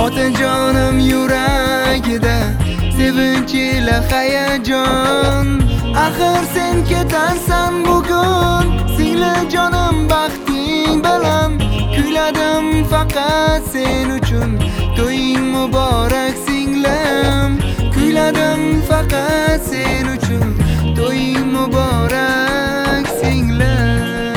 Otajonim yuragida sevinch ila hayajon. Axir sen ketarsan bugun, singlajonim baxting bilan. Kuyladim faqat sen uchun, to'ying muborak singlim. Kuyladim faqat sen uchun, to'ying muborak singlim.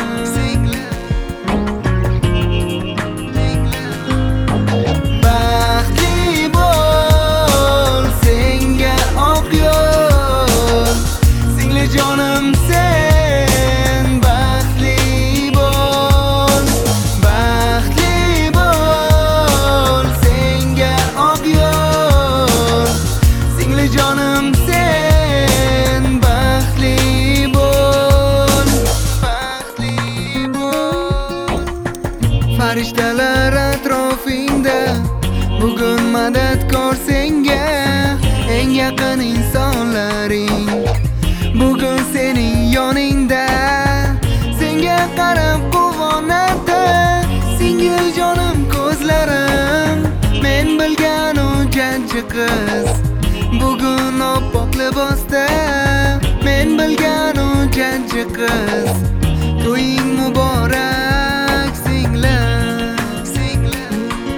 Jonim sen baxtli bo'l, baxtli bo'l, senga oq yo'l. Singlijonim sen baxtli bo'l, baxtli bo'l. Farishtalar atrofingda bugun madadkor senga, eng yaqin insonlaring bugun sening yoningda. Senga qarab quvonadi singil jonim ko'zlarim. Men bilgan u jajji qiz bugun oppoq libosda. Men bilgan u jajji qiz, to'ying muborak singlim, singlim.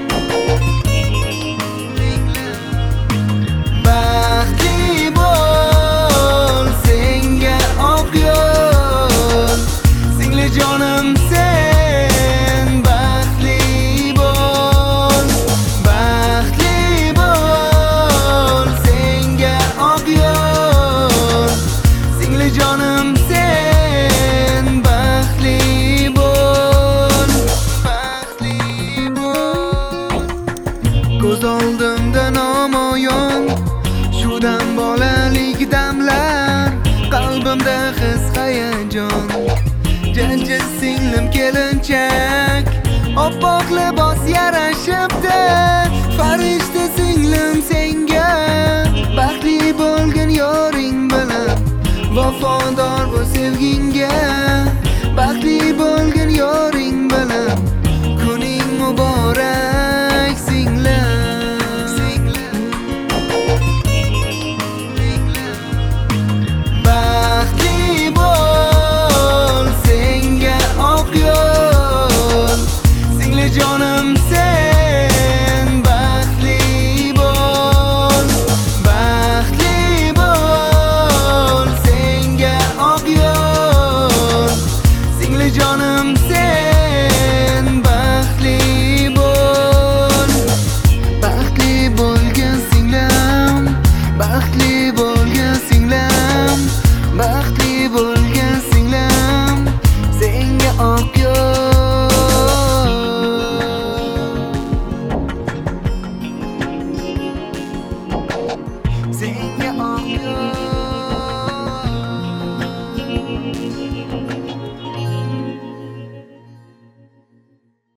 Baxtli bo'l, jonim sen baxtli bo'l, baxtli bo'l, senga oq yo'l. Singlijonim sen baxtli bo'l, baxtli bo'l. Ko'z oldimda namoyon shu dam bolalik damlar, qalbimda his hayajon. Jajji singlim kelinchak, oppoq libos yarashibdi.